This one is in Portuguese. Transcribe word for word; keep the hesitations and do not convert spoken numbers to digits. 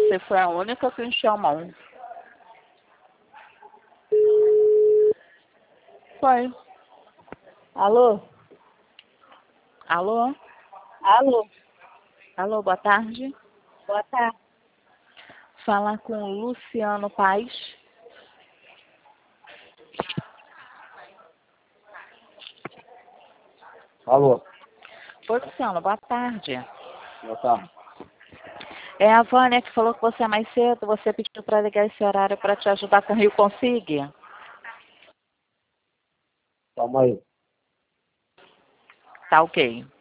Você foi a única que encheu a mão. Foi. Alô? Alô? Alô? Alô, boa tarde. Boa tarde. Falar com o Luciano Paes. Alô? Oi, Luciano, boa tarde. Boa tarde. É a Vânia que falou que você é mais cedo. Você pediu para ligar esse horário para te ajudar com o Rio Consigue. Calma aí. Tá ok.